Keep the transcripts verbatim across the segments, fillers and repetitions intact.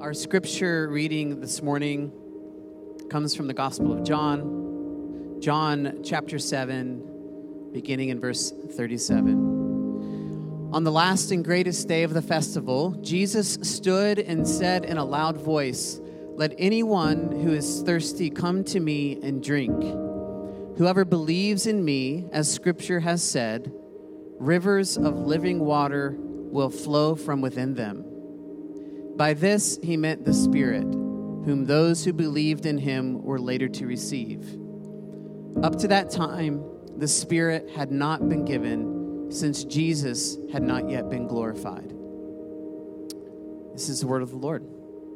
Our scripture reading this morning comes from the Gospel of John, John chapter seven, beginning in verse thirty-seven. On the last and greatest day of the festival, Jesus stood and said in a loud voice, "Let anyone who is thirsty come to me and drink. Whoever believes in me, as Scripture has said, rivers of living water will flow from within them." By this he meant the Spirit, whom those who believed in him were later to receive. Up to that time, the Spirit had not been given, since Jesus had not yet been glorified. This is the word of the Lord.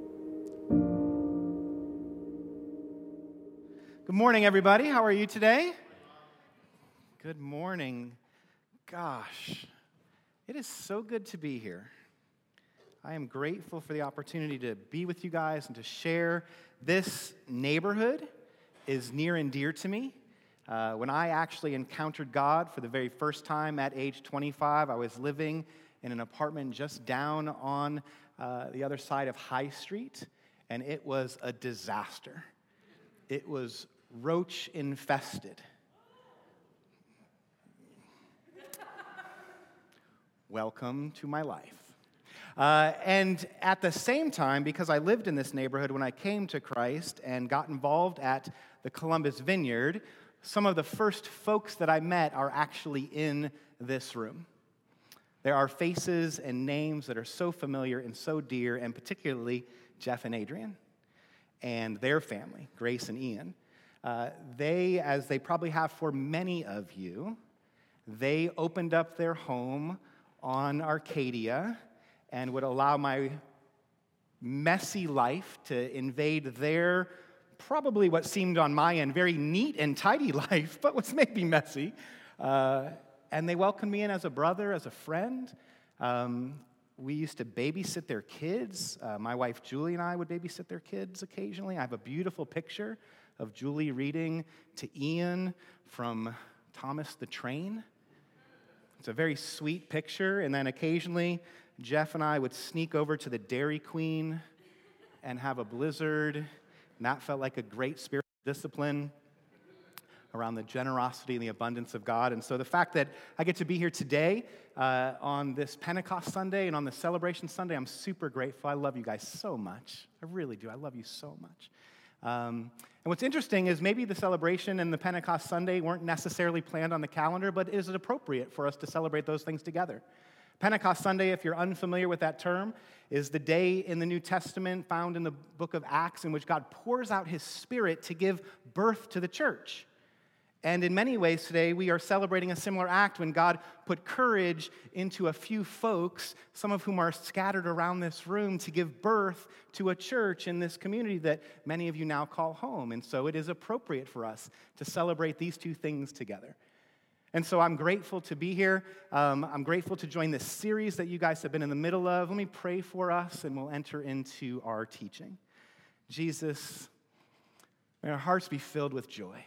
Good morning, everybody. How are you today? Good morning. Gosh, it is so good to be here. I am grateful for the opportunity to be with you guys and to share. This neighborhood is near and dear to me. Uh, when I actually encountered God for the very first time at age twenty-five, I was living in an apartment just down on uh, the other side of High Street, and it was a disaster. It was roach infested. Welcome to my life. Uh, and at the same time, because I lived in this neighborhood when I came to Christ and got involved at the Columbus Vineyard, some of the first folks that I met are actually in this room. There are faces and names that are so familiar and so dear, and particularly Jeff and Adrian and their family, Grace and Ian. Uh, they, as they probably have for many of you, they opened up their home on Arcadia and would allow my messy life to invade their, probably what seemed on my end, very neat and tidy life, but was maybe messy. Uh, and they welcomed me in as a brother, as a friend. Um, we used to babysit their kids. Uh, my wife Julie and I would babysit their kids occasionally. I have a beautiful picture of Julie reading to Ian from Thomas the Train. It's a very sweet picture, and then occasionally Jeff and I would sneak over to the Dairy Queen and have a blizzard, and that felt like a great spiritual discipline around the generosity and the abundance of God. And so the fact that I get to be here today uh, on this Pentecost Sunday and on the Celebration Sunday, I'm super grateful. I love you guys so much. I really do. I love you so much. Um, and what's interesting is maybe the celebration and the Pentecost Sunday weren't necessarily planned on the calendar, but is it appropriate for us to celebrate those things together? Pentecost Sunday, if you're unfamiliar with that term, is the day in the New Testament found in the book of Acts in which God pours out his Spirit to give birth to the church. And in many ways today, we are celebrating a similar act when God put courage into a few folks, some of whom are scattered around this room, to give birth to a church in this community that many of you now call home. And so it is appropriate for us to celebrate these two things together. And so I'm grateful to be here. Um, I'm grateful to join this series that you guys have been in the middle of. Let me pray for us, and we'll enter into our teaching. Jesus, may our hearts be filled with joy.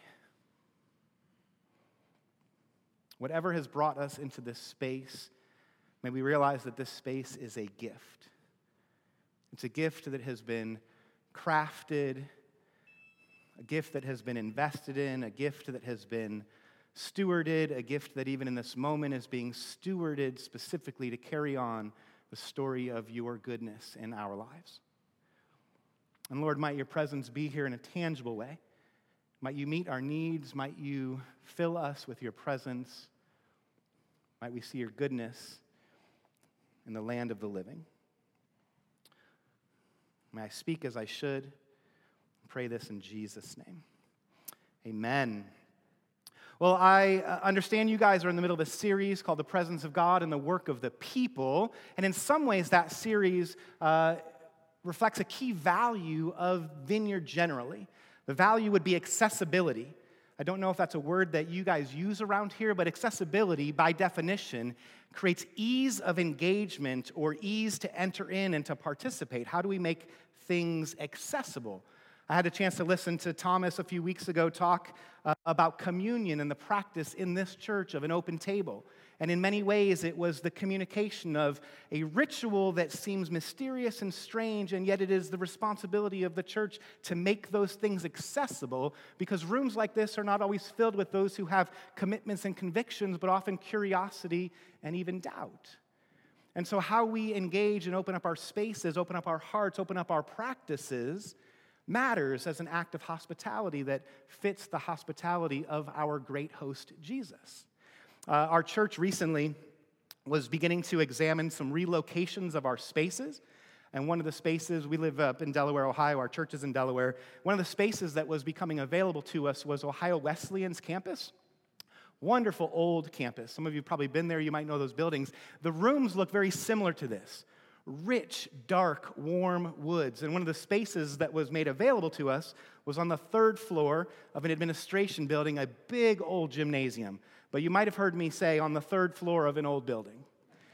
Whatever has brought us into this space, may we realize that this space is a gift. It's a gift that has been crafted, a gift that has been invested in, a gift that has been stewarded, a gift that even in this moment is being stewarded specifically to carry on the story of your goodness in our lives. And Lord, might your presence be here in a tangible way. Might you meet our needs. Might you fill us with your presence. Might we see your goodness in the land of the living. May I speak as I should. I pray this in Jesus' name. Amen. Well, I understand you guys are in the middle of a series called The Presence of God and the Work of the People. And in some ways, that series uh, reflects a key value of Vineyard generally. The value would be accessibility. I don't know if that's a word that you guys use around here, but accessibility, by definition, creates ease of engagement or ease to enter in and to participate. How do we make things accessible? I had a chance to listen to Thomas a few weeks ago talk uh, about communion and the practice in this church of an open table. And in many ways, it was the communication of a ritual that seems mysterious and strange, and yet it is the responsibility of the church to make those things accessible, because rooms like this are not always filled with those who have commitments and convictions, but often curiosity and even doubt. And so how we engage and open up our spaces, open up our hearts, open up our practices matters as an act of hospitality that fits the hospitality of our great host, Jesus. Uh, our church recently was beginning to examine some relocations of our spaces. And one of the spaces, we live up in Delaware, Ohio, our church is in Delaware. One of the spaces that was becoming available to us was Ohio Wesleyan's campus. Wonderful old campus. Some of you have probably been there. You might know those buildings. The rooms look very similar to this. Rich, dark, warm woods. And one of the spaces that was made available to us was on the third floor of an administration building, a big old gymnasium. But you might have heard me say on the third floor of an old building.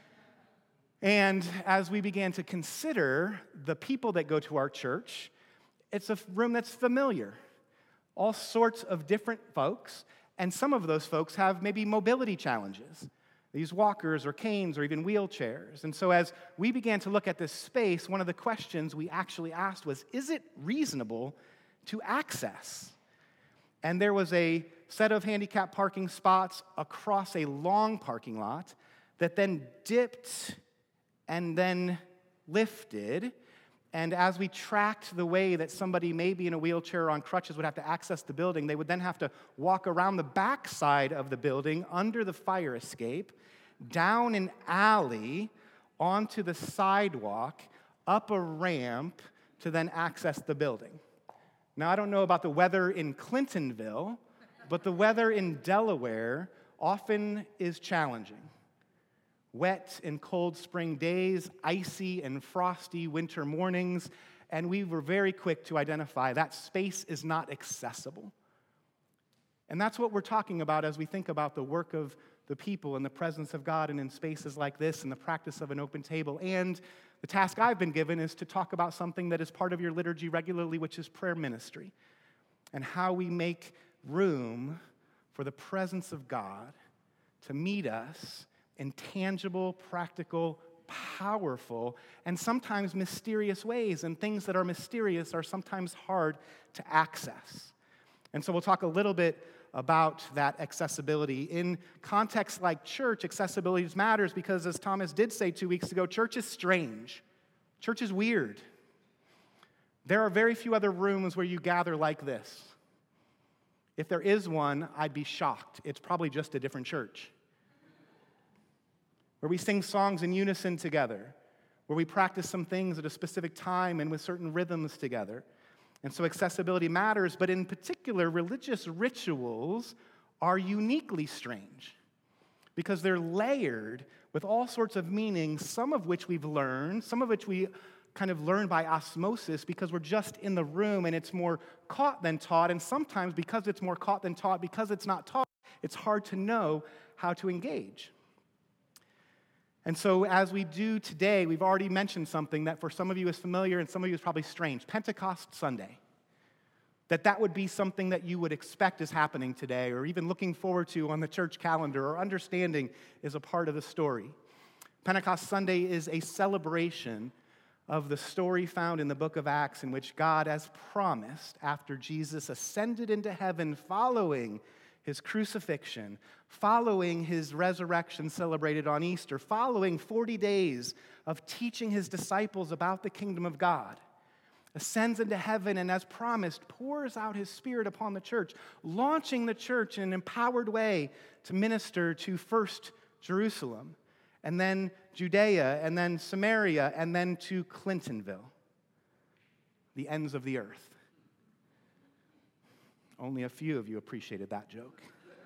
And as we began to consider the people that go to our church, it's a room that's familiar. All sorts of different folks, and some of those folks have maybe mobility challenges. These walkers or canes or even wheelchairs. And so as we began to look at this space, one of the questions we actually asked was, is it reasonable to access? And there was a set of handicap parking spots across a long parking lot that then dipped and then lifted. And as we tracked the way that somebody maybe in a wheelchair or on crutches would have to access the building, they would then have to walk around the back side of the building, under the fire escape, down an alley, onto the sidewalk, up a ramp to then access the building. Now, I don't know about the weather in Clintonville, but the weather in Delaware often is challenging. Wet and cold spring days, icy and frosty winter mornings, and we were very quick to identify that space is not accessible. And that's what we're talking about as we think about the work of the people in the presence of God and in spaces like this and the practice of an open table. And the task I've been given is to talk about something that is part of your liturgy regularly, which is prayer ministry, and how we make room for the presence of God to meet us in tangible, practical, powerful, and sometimes mysterious ways. And things that are mysterious are sometimes hard to access. And so we'll talk a little bit about that accessibility. In contexts like church, accessibility matters because, as Thomas did say two weeks ago, church is strange. Church is weird. There are very few other rooms where you gather like this. If there is one, I'd be shocked. It's probably just a different church. Where we sing songs in unison together, where we practice some things at a specific time and with certain rhythms together. And so accessibility matters, but in particular, religious rituals are uniquely strange because they're layered with all sorts of meanings, some of which we've learned, some of which we kind of learn by osmosis because we're just in the room and it's more caught than taught, and sometimes because it's more caught than taught, because it's not taught, it's hard to know how to engage. And so as we do today, we've already mentioned something that for some of you is familiar and some of you is probably strange, Pentecost Sunday. That that would be something that you would expect is happening today or even looking forward to on the church calendar or understanding is a part of the story. Pentecost Sunday is a celebration of the story found in the book of Acts in which God, as promised, after Jesus ascended into heaven following his crucifixion, following his resurrection celebrated on Easter, following forty days of teaching his disciples about the kingdom of God, ascends into heaven and, as promised, pours out his Spirit upon the church, launching the church in an empowered way to minister to first Jerusalem, and then Judea, and then Samaria, and then to Clintonville, the ends of the earth. Only a few of you appreciated that joke.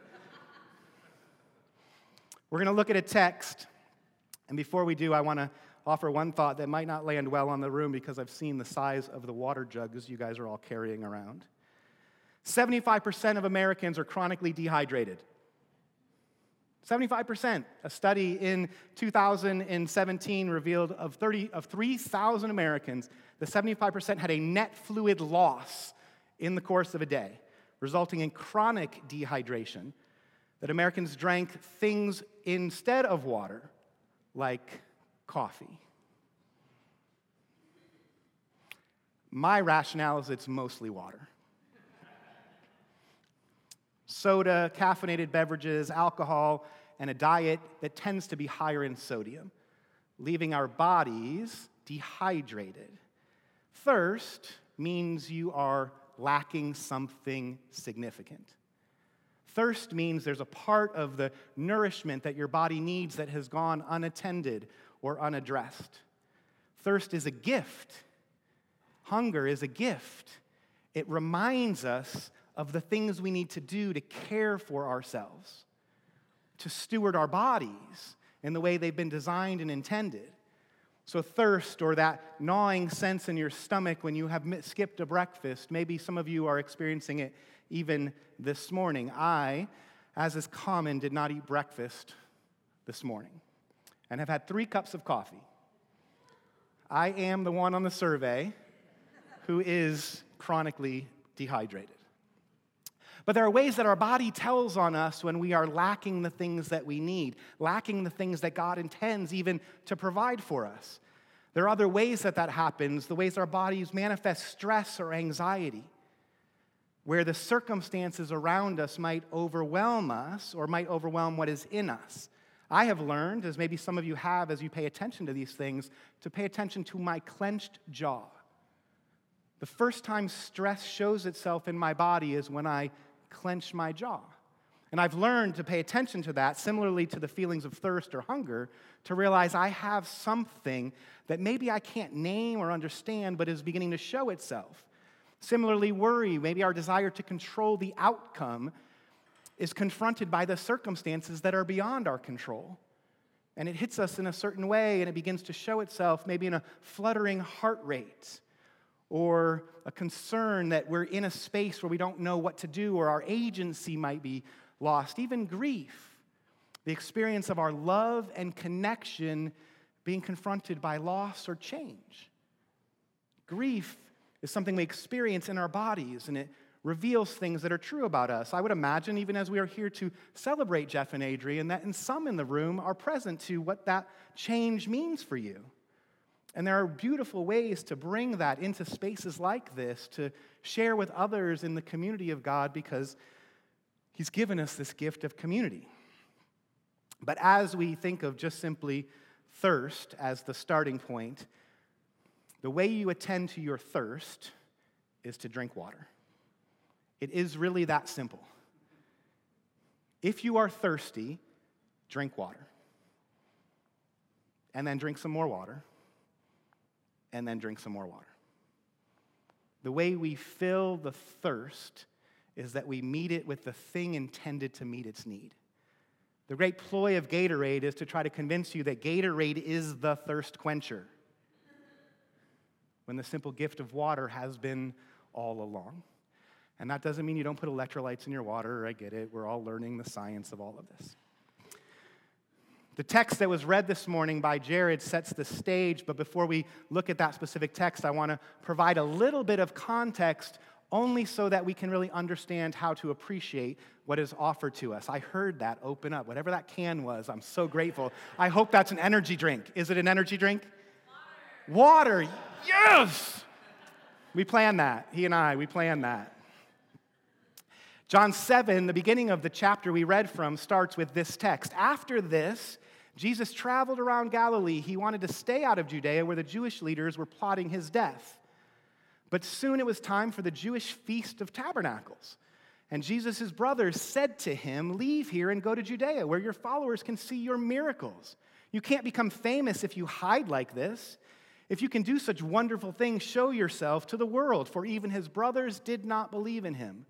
We're going to look at a text, and before we do, I want to offer one thought that might not land well on the room because I've seen the size of the water jugs you guys are all carrying around. seventy-five percent of Americans are chronically dehydrated. seventy-five percent. A study in two thousand seventeen revealed of thirty of three thousand Americans, the seventy-five percent had a net fluid loss in the course of a day, resulting in chronic dehydration, that Americans drank things instead of water, like coffee. My rationale is it's mostly water. Soda, caffeinated beverages, alcohol, and a diet that tends to be higher in sodium, leaving our bodies dehydrated. Thirst means you are lacking something significant. Thirst means there's a part of the nourishment that your body needs that has gone unattended or unaddressed. Thirst is a gift. Hunger is a gift. It reminds us of the things we need to do to care for ourselves, to steward our bodies in the way they've been designed and intended. So thirst, or that gnawing sense in your stomach when you have skipped a breakfast, maybe some of you are experiencing it even this morning. I, as is common, did not eat breakfast this morning and have had three cups of coffee. I am the one on the survey who is chronically dehydrated. But there are ways that our body tells on us when we are lacking the things that we need, lacking the things that God intends even to provide for us. There are other ways that that happens, the ways our bodies manifest stress or anxiety, where the circumstances around us might overwhelm us or might overwhelm what is in us. I have learned, as maybe some of you have as you pay attention to these things, to pay attention to my clenched jaw. The first time stress shows itself in my body is when I clench my jaw. And I've learned to pay attention to that, similarly to the feelings of thirst or hunger, to realize I have something that maybe I can't name or understand, but is beginning to show itself. Similarly, worry, maybe our desire to control the outcome, is confronted by the circumstances that are beyond our control. And it hits us in a certain way, and it begins to show itself maybe in a fluttering heart rate, or a concern that we're in a space where we don't know what to do, or our agency might be lost. Even grief, the experience of our love and connection being confronted by loss or change. Grief is something we experience in our bodies, and it reveals things that are true about us. I would imagine, even as we are here to celebrate Jeff and Adrian, that in some in the room are present to what that change means for you. And there are beautiful ways to bring that into spaces like this, to share with others in the community of God, because He's given us this gift of community. But as we think of just simply thirst as the starting point, the way you attend to your thirst is to drink water. It is really that simple. If you are thirsty, drink water. And then drink some more water. And then drink some more water. The way we fill the thirst is that we meet it with the thing intended to meet its need. The great ploy of Gatorade is to try to convince you that Gatorade is the thirst quencher, when the simple gift of water has been all along. And that doesn't mean you don't put electrolytes in your water. I get it. We're all learning the science of all of this. The text that was read this morning by Jared sets the stage, but before we look at that specific text, I want to provide a little bit of context only so that we can really understand how to appreciate what is offered to us. I heard that open up. Whatever that can was, I'm so grateful. I hope that's an energy drink. Is it an energy drink? Water. Water. Yes! We planned that. He and I, we planned that. John seven, the beginning of the chapter we read from, starts with this text. After this, Jesus traveled around Galilee. He wanted to stay out of Judea, where the Jewish leaders were plotting his death. But soon it was time for the Jewish Feast of Tabernacles. And Jesus' brothers said to him, "Leave here and go to Judea, where your followers can see your miracles. You can't become famous if you hide like this. If you can do such wonderful things, show yourself to the world." For even his brothers did not believe in him.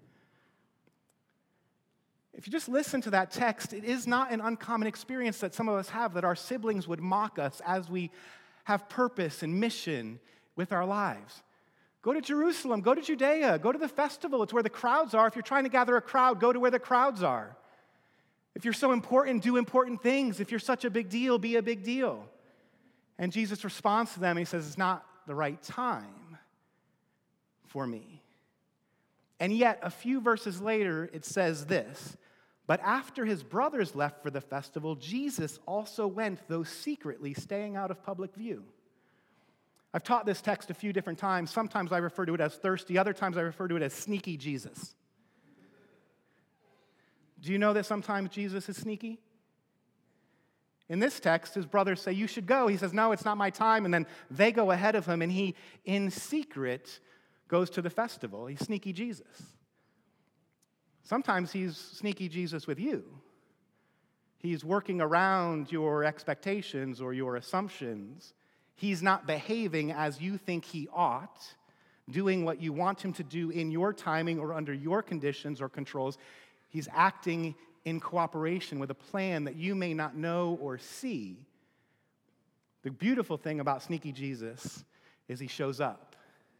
If you just listen to that text, it is not an uncommon experience that some of us have, that our siblings would mock us as we have purpose and mission with our lives. Go to Jerusalem, go to Judea, go to the festival. It's where the crowds are. If you're trying to gather a crowd, go to where the crowds are. If you're so important, do important things. If you're such a big deal, be a big deal. And Jesus responds to them, he says, it's not the right time for me. And yet, a few verses later, it says this, "But after his brothers left for the festival, Jesus also went, though secretly, staying out of public view." I've taught this text a few different times. Sometimes I refer to it as thirsty. Other times I refer to it as sneaky Jesus. Do you know that sometimes Jesus is sneaky? In this text, his brothers say, "You should go." He says, "No, it's not my time." And then they go ahead of him, and he, in secret, goes to the festival. He's sneaky Jesus. Sometimes he's sneaky Jesus with you. He's working around your expectations or your assumptions. He's not behaving as you think he ought, doing what you want him to do in your timing or under your conditions or controls. He's acting in cooperation with a plan that you may not know or see. The beautiful thing about sneaky Jesus is he shows up.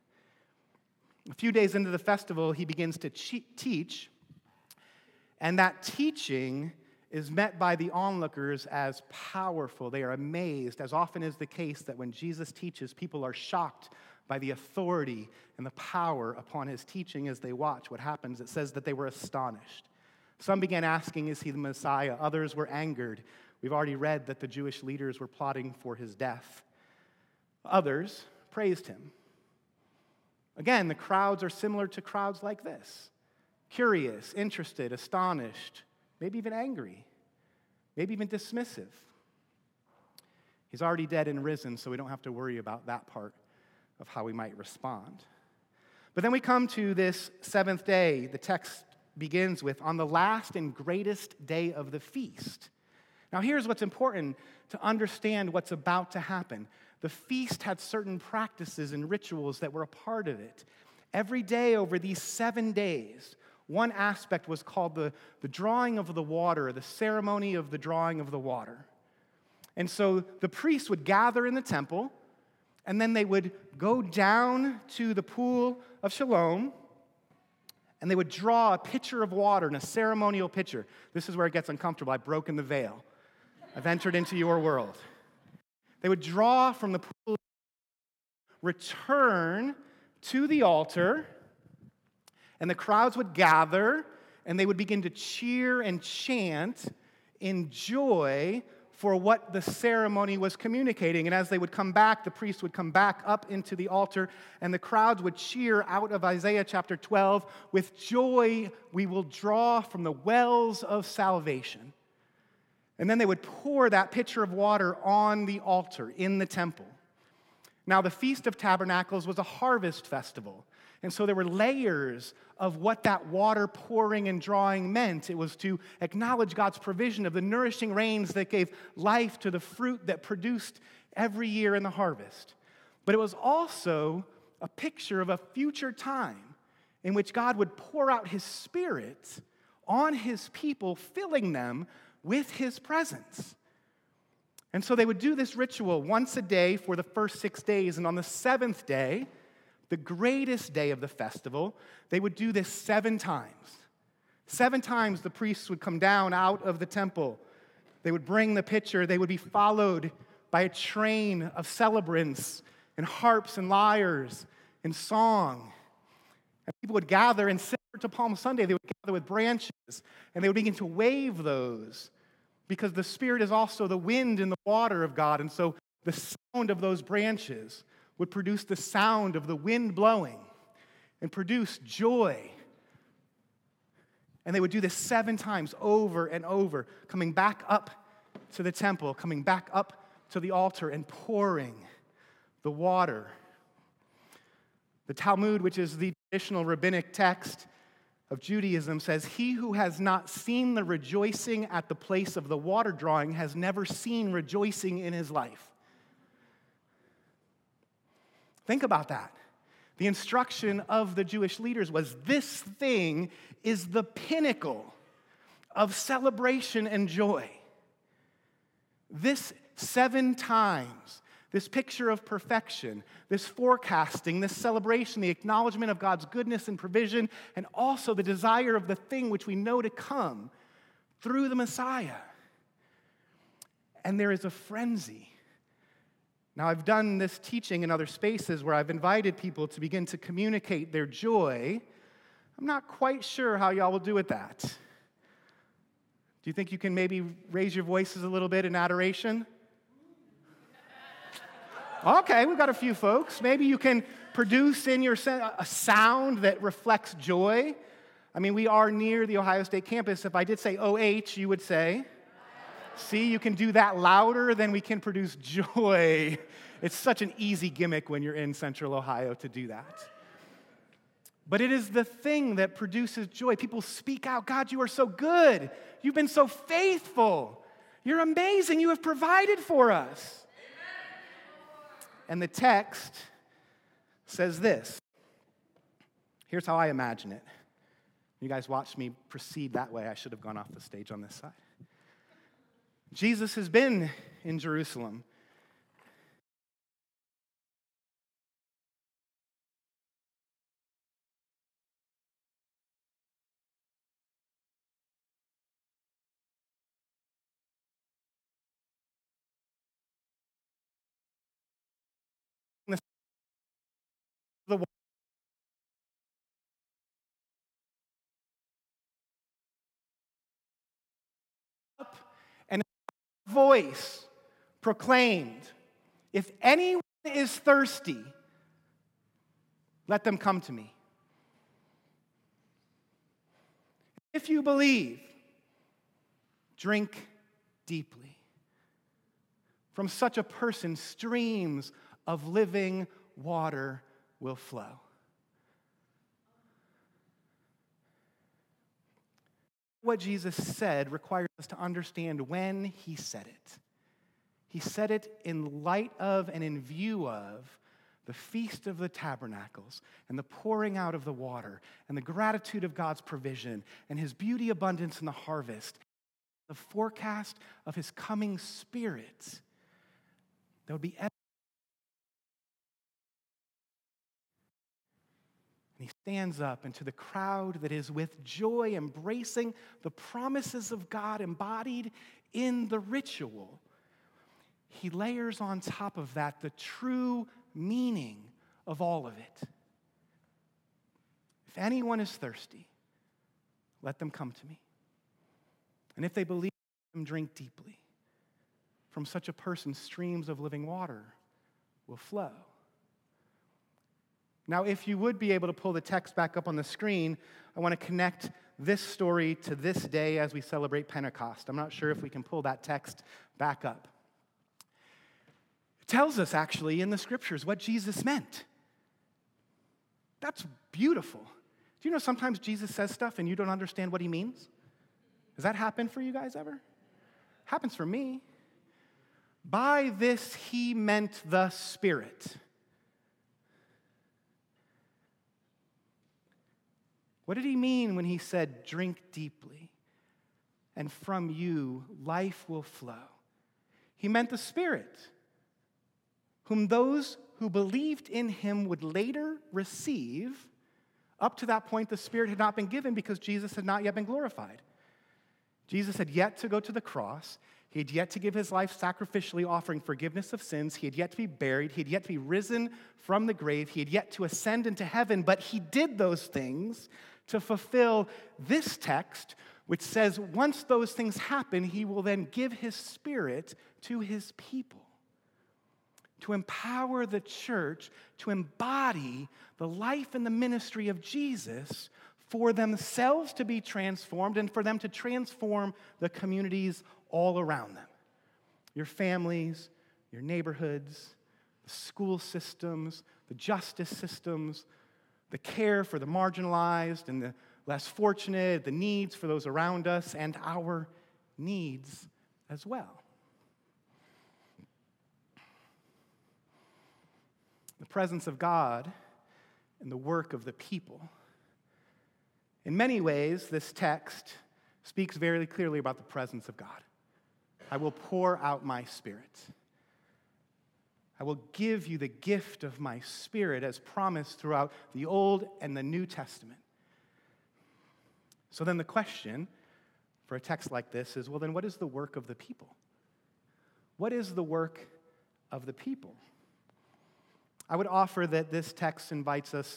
A few days into the festival, he begins to teach, and that teaching is met by the onlookers as powerful. They are amazed, as often is the case that when Jesus teaches, people are shocked by the authority and the power upon his teaching as they watch what happens. It says that they were astonished. Some began asking, "Is he the Messiah?" Others were angered. We've already read that the Jewish leaders were plotting for his death. Others praised him. Again, the crowds are similar to crowds like this: curious, interested, astonished, maybe even angry, maybe even dismissive. He's already dead and risen, so we don't have to worry about that part of how we might respond. But then we come to this seventh day. The text begins with, "On the last and greatest day of the feast." Now here's what's important to understand what's about to happen. The feast had certain practices and rituals that were a part of it. Every day over these seven days, one aspect was called the, the drawing of the water, the ceremony of the drawing of the water. And so the priests would gather in the temple, and then they would go down to the pool of Siloam, and they would draw a pitcher of water in a ceremonial pitcher. This is where it gets uncomfortable. I've broken the veil. I've entered into your world. They would draw from the pool, return to the altar, and the crowds would gather, and they would begin to cheer and chant in joy for what the ceremony was communicating. And as they would come back, the priests would come back up into the altar, and the crowds would cheer out of Isaiah chapter twelve, "With joy we will draw from the wells of salvation." And then they would pour that pitcher of water on the altar in the temple. Now, the Feast of Tabernacles was a harvest festival. And so there were layers of what that water pouring and drawing meant. It was to acknowledge God's provision of the nourishing rains that gave life to the fruit that produced every year in the harvest. But it was also a picture of a future time in which God would pour out his Spirit on his people, filling them with his presence. And so they would do this ritual once a day for the first six days, and on the seventh day, the greatest day of the festival, they would do this seven times. Seven times the priests would come down out of the temple. They would bring the pitcher. They would be followed by a train of celebrants and harps and lyres and song. And people would gather, and similar to Palm Sunday, they would gather with branches, and they would begin to wave those, because the Spirit is also the wind and the water of God, and so the sound of those branches would produce the sound of the wind blowing and produce joy. And they would do this seven times over and over, coming back up to the temple, coming back up to the altar and pouring the water. The Talmud, which is the traditional rabbinic text of Judaism, says, "He who has not seen the rejoicing at the place of the water drawing has never seen rejoicing in his life." Think about that. The instruction of the Jewish leaders was, this thing is the pinnacle of celebration and joy. This seven times, this picture of perfection, this forecasting, this celebration, the acknowledgement of God's goodness and provision, and also the desire of the thing which we know to come through the Messiah. And there is a frenzy. Now, I've done this teaching in other spaces where I've invited people to begin to communicate their joy I'm not quite sure how y'all will do with that. Do you think you can maybe raise your voices a little bit in adoration? Okay, we've got a few folks. Maybe you can produce in your a sound that reflects joy. I mean, we are near the Ohio State campus. If I did say O H, you would say, see, you can do that louder, then we can produce joy. It's such an easy gimmick when you're in Central Ohio to do that. But it is the thing that produces joy. People speak out, God, you are so good. You've been so faithful. You're amazing. You have provided for us. And the text says this. Here's how I imagine it. You guys watched me proceed that way. I should have gone off the stage on this side. Jesus has been in Jerusalem. The up and a voice proclaimed, if anyone is thirsty, let them come to me. If you believe, drink deeply. From such a person, streams of living water will flow. What Jesus said requires us to understand when he said it. He said it in light of and in view of the Feast of the Tabernacles and the pouring out of the water and the gratitude of God's provision and his beauty abundance in the harvest, the forecast of his coming Spirit that would be evident. And he stands up, and to the crowd that is with joy embracing the promises of God embodied in the ritual, he layers on top of that the true meaning of all of it. If anyone is thirsty, let them come to me. And if they believe, let them drink deeply. From such a person, streams of living water will flow. Now, if you would be able to pull the text back up on the screen, I want to connect this story to this day as we celebrate Pentecost. I'm not sure if we can pull that text back up. It tells us, actually, in the scriptures what Jesus meant. That's beautiful. Do you know sometimes Jesus says stuff and you don't understand what he means? Has that happened for you guys ever? Happens for me. By this he meant the Spirit. What did he mean when he said, drink deeply, and from you life will flow? He meant the Spirit, whom those who believed in him would later receive. Up to that point, the Spirit had not been given because Jesus had not yet been glorified. Jesus had yet to go to the cross. He had yet to give his life sacrificially, offering forgiveness of sins. He had yet to be buried. He had yet to be risen from the grave. He had yet to ascend into heaven. But he did those things to fulfill this text, which says once those things happen, he will then give his Spirit to his people to empower the church to embody the life and the ministry of Jesus for themselves to be transformed and for them to transform the communities all around them. Your families, your neighborhoods, the school systems, the justice systems, the care for the marginalized and the less fortunate, the needs for those around us, and our needs as well. The presence of God and the work of the people. In many ways, this text speaks very clearly about the presence of God. I will pour out my Spirit. I will give you the gift of my Spirit as promised throughout the Old and the New Testament. So then the question for a text like this is, well, then what is the work of the people? What is the work of the people? I would offer that this text invites us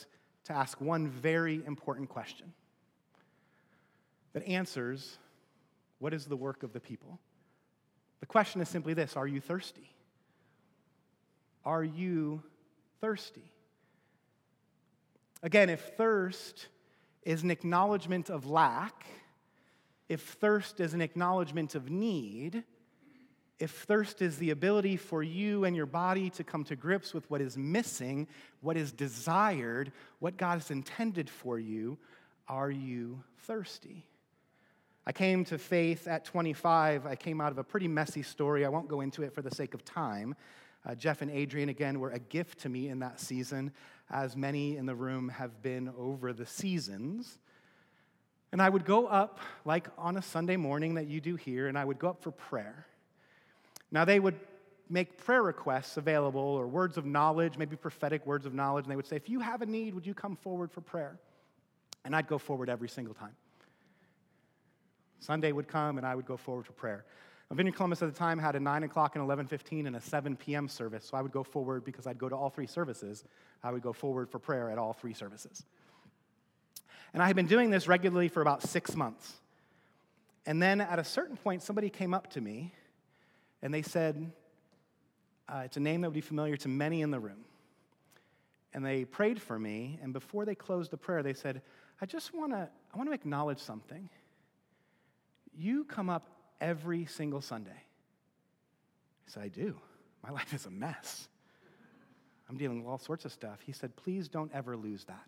to ask one very important question that answers what is the work of the people. The question is simply this: are you thirsty? Are you thirsty? Again, if thirst is an acknowledgement of lack, if thirst is an acknowledgement of need, if thirst is the ability for you and your body to come to grips with what is missing, what is desired, what God has intended for you, are you thirsty? I came to faith at twenty-five. I came out of a pretty messy story. I won't go into it for the sake of time. Uh, Jeff and Adrian, again, were a gift to me in that season, as many in the room have been over the seasons. And I would go up, like on a Sunday morning that you do here, and I would go up for prayer. Now, they would make prayer requests available, or words of knowledge, maybe prophetic words of knowledge, and they would say, if you have a need, would you come forward for prayer? And I'd go forward every single time. Sunday would come, and I would go forward for prayer. Now, Vineyard Columbus at the time had a nine o'clock and eleven fifteen and a seven p.m. service, so I would go forward because I'd go to all three services. I would go forward for prayer at all three services. And I had been doing this regularly for about six months. And then at a certain point, somebody came up to me, and they said, uh, it's a name that would be familiar to many in the room. And they prayed for me, and before they closed the prayer, they said, I just want to I want to acknowledge something. You come up every single Sunday. I said, I do. My life is a mess. I'm dealing with all sorts of stuff. He said, please don't ever lose that.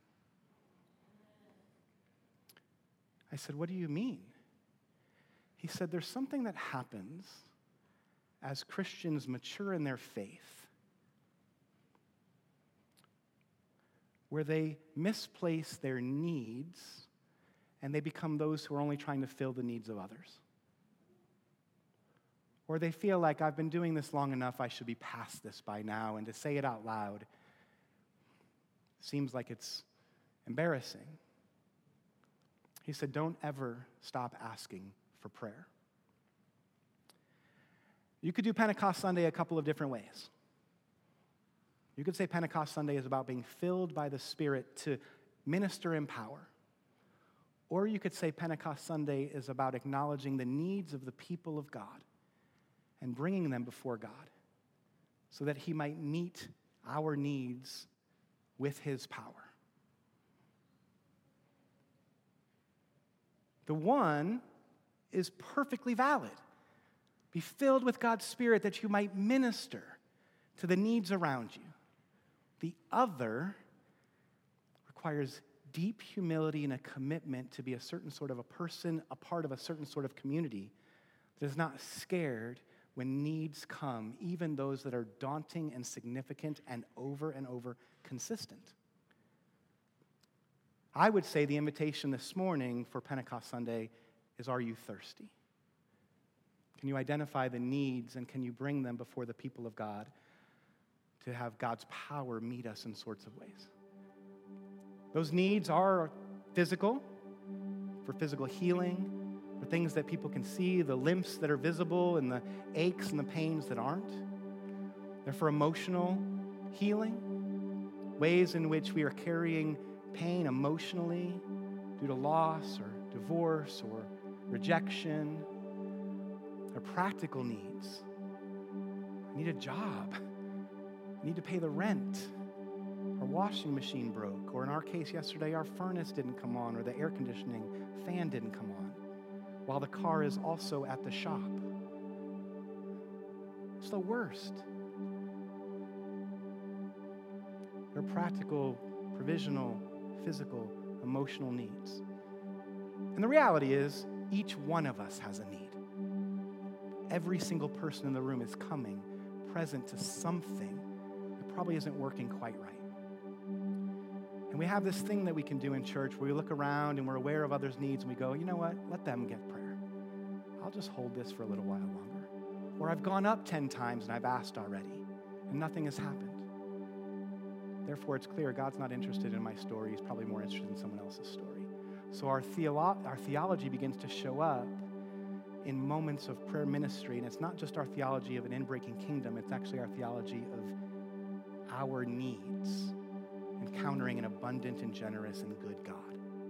I said, what do you mean? He said, there's something that happens as Christians mature in their faith where they misplace their needs and they become those who are only trying to fill the needs of others. Or they feel like, I've been doing this long enough, I should be past this by now, and to say it out loud seems like it's embarrassing. He said, don't ever stop asking for prayer. You could do Pentecost Sunday a couple of different ways. You could say Pentecost Sunday is about being filled by the Spirit to minister in power. Or you could say Pentecost Sunday is about acknowledging the needs of the people of God and bringing them before God so that He might meet our needs with His power. The one is perfectly valid. Be filled with God's Spirit that you might minister to the needs around you. The other requires deep humility and a commitment to be a certain sort of a person, a part of a certain sort of community that is not scared when needs come, even those that are daunting and significant and over and over consistent. I would say the invitation this morning for Pentecost Sunday is, are you thirsty? Can you identify the needs and can you bring them before the people of God to have God's power meet us in sorts of ways? Those needs are physical, for physical healing, for things that people can see, the limps that are visible and the aches and the pains that aren't. They're for emotional healing, ways in which we are carrying pain emotionally due to loss or divorce or rejection. They're practical needs. I need a job. I need to pay the rent. Our washing machine broke, or in our case yesterday, our furnace didn't come on, or the air conditioning fan didn't come on, while the car is also at the shop. It's the worst. They're practical, provisional, physical, emotional needs. And the reality is, each one of us has a need. Every single person in the room is coming, present to something that probably isn't working quite right. And we have this thing that we can do in church where we look around and we're aware of others' needs and we go, you know what, let them get prayer. I'll just hold this for a little while longer. Or I've gone up ten times and I've asked already and nothing has happened. Therefore, it's clear God's not interested in my story. He's probably more interested in someone else's story. So our, theolo- our theology begins to show up in moments of prayer ministry, and it's not just our theology of an inbreaking kingdom, it's actually our theology of our needs encountering an abundant and generous and good God.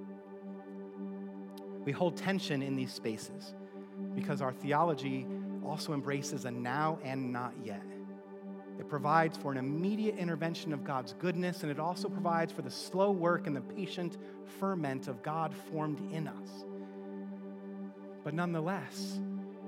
We hold tension in these spaces because our theology also embraces a now and not yet. It provides for an immediate intervention of God's goodness, and it also provides for the slow work and the patient ferment of God formed in us. But nonetheless,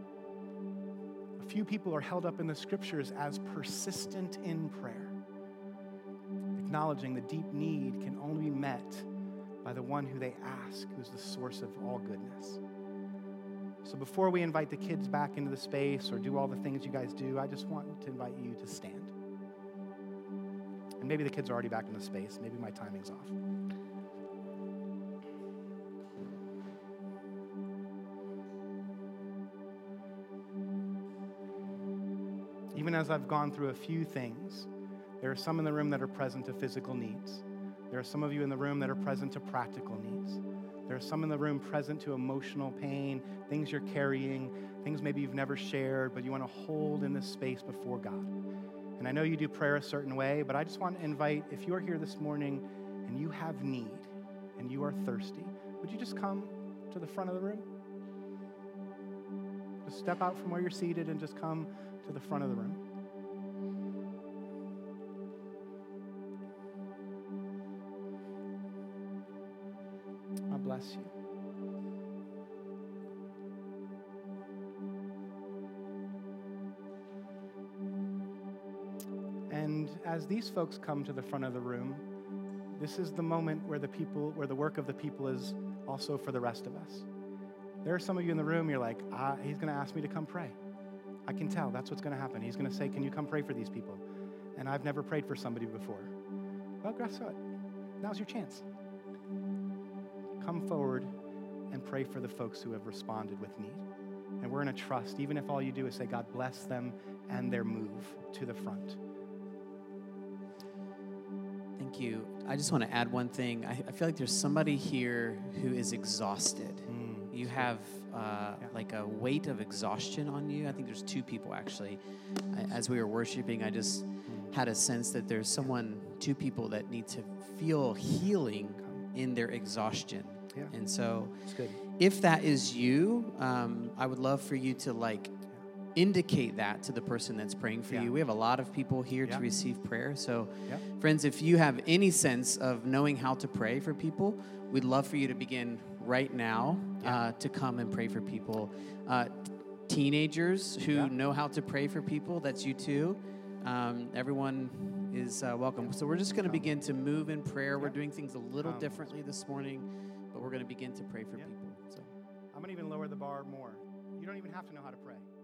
a few people are held up in the scriptures as persistent in prayer, acknowledging the deep need can only be met by the one who they ask, who is the source of all goodness. So before we invite the kids back into the space or do all the things you guys do, I just want to invite you to stand. And maybe the kids are already back in the space. Maybe my timing's off. Even as I've gone through a few things, there are some in the room that are present to physical needs. There are some of you in the room that are present to practical needs. There are some in the room present to emotional pain, things you're carrying, things maybe you've never shared, but you want to hold in this space before God. And I know you do prayer a certain way, but I just want to invite, if you're here this morning and you have need and you are thirsty, would you just come to the front of the room? Just step out from where you're seated and just come to the front of the room. God bless you. And as these folks come to the front of the room, this is the moment where the people, where the work of the people is also for the rest of us. There are some of you in the room, you're like, ah, he's going to ask me to come pray. I can tell that's what's going to happen. He's going to say, can you come pray for these people? And I've never prayed for somebody before. Well, guess what? Now's your chance. Come forward and pray for the folks who have responded with need. And we're going to trust, even if all you do is say, God bless them and their move to the front. Thank you. I just want to add one thing. I, I feel like there's somebody here who is exhausted. Mm, you have uh, yeah. like a weight of exhaustion on you. I think there's two people actually. I, as we were worshiping, I just mm. had a sense that there's someone, two people that need to feel healing in their exhaustion. Yeah. And so It's good. if that is you, um, I would love for you to like indicate that to the person that's praying for Yeah. you. We have a lot of people here Yeah. to receive prayer. So Yeah. friends, if you have any sense of knowing how to pray for people, we'd love for you to begin right now Yeah. uh, to come and pray for people. Uh, t- teenagers who Yeah. know how to pray for people, that's you too. Um, everyone is uh, welcome. So we're just going to begin to move in prayer. We're Yeah. doing things a little Um, differently this morning, but we're going to begin to pray for Yeah. people. So. I'm going to even lower the bar more. You don't even have to know how to pray.